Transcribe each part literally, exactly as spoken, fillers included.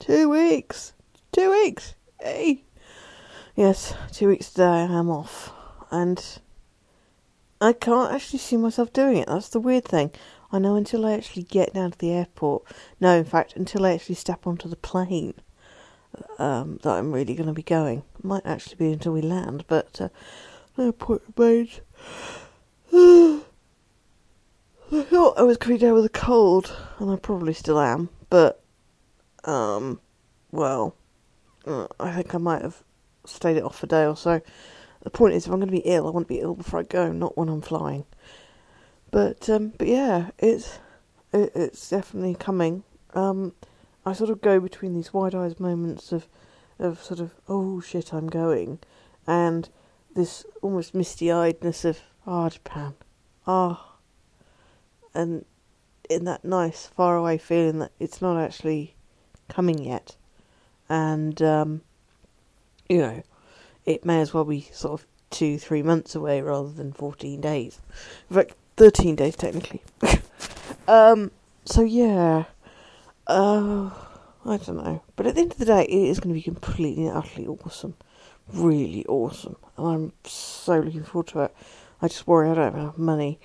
Two weeks. Two weeks. Hey. Yes, two weeks today I'm off. And I can't actually see myself doing it. That's the weird thing. I know until I actually get down to the airport. No, in fact, until I actually step onto the plane. Um, that I'm really going to be going. It might actually be until we land, but uh, no point made. I thought I was going down with a cold, and I probably still am, but, um, well, uh, I think I might have stayed it off a day or so. The point is, if I'm going to be ill, I want to be ill before I go, not when I'm flying. But, um, but yeah, it's, it, it's definitely coming. Um, I sort of go between these wide-eyed moments of, of sort of, oh shit, I'm going, and this almost misty-eyedness of, ah, oh, Japan, ah, oh. And in that nice, faraway feeling that it's not actually coming yet. And, um, you know, it may as well be sort of two, three months away rather than fourteen days. In fact, thirteen days technically. um, so yeah, uh, I don't know. But at the end of the day, it is going to be completely and utterly awesome. Really awesome. And I'm so looking forward to it. I just worry I don't have enough money.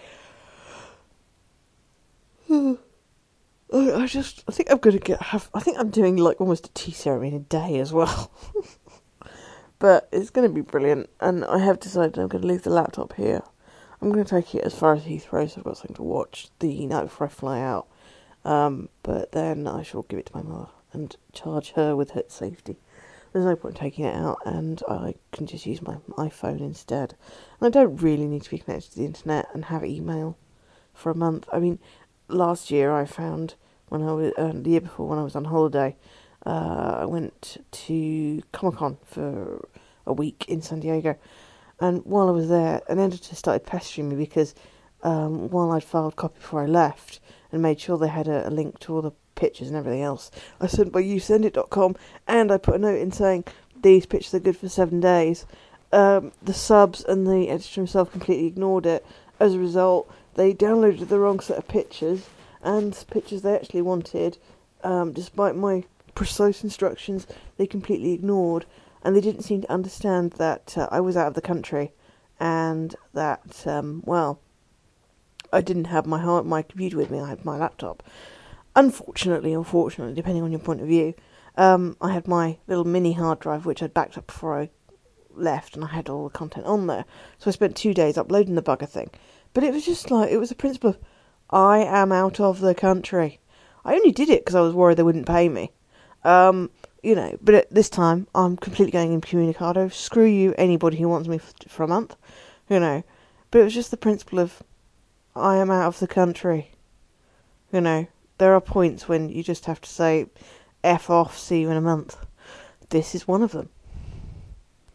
I just, I think I'm going to get, have, I think I'm doing like almost a tea ceremony in a day as well. But it's going to be brilliant, and I have decided I'm going to leave the laptop here. I'm going to take it as far as Heathrow, so I've got something to watch the night before I fly out. Um, but then I shall give it to my mother and charge her with her safety. There's no point taking it out, and I can just use my iPhone instead. And I don't really need to be connected to the internet and have email for a month. I mean, last year I found, when I was, uh, the year before when I was on holiday, uh, I went to Comic-Con for a week in San Diego. And while I was there, an editor started pestering me because um, while I'd filed copy before I left and made sure they had a, a link to all the pictures and everything else, I sent by you send it dot com, and I put a note in saying these pictures are good for seven days. Um, the subs and the editor himself completely ignored it. As a result, they downloaded the wrong set of pictures, and pictures they actually wanted, um, despite my precise instructions, they completely ignored. And they didn't seem to understand that uh, I was out of the country, and that, um, well, I didn't have my hard, my computer with me. I had my laptop. Unfortunately, or fortunately, depending on your point of view, um, I had my little mini hard drive, which I'd backed up before I left, and I had all the content on there. So I spent two days uploading the bugger thing. But it was just like, it was a principle of, I am out of the country. I only did it because I was worried they wouldn't pay me. Um... You know, but at this time, I'm completely going incommunicado. Screw you, anybody who wants me f- for a month. You know, but it was just the principle of, I am out of the country. You know, there are points when you just have to say, F off, see you in a month. This is one of them.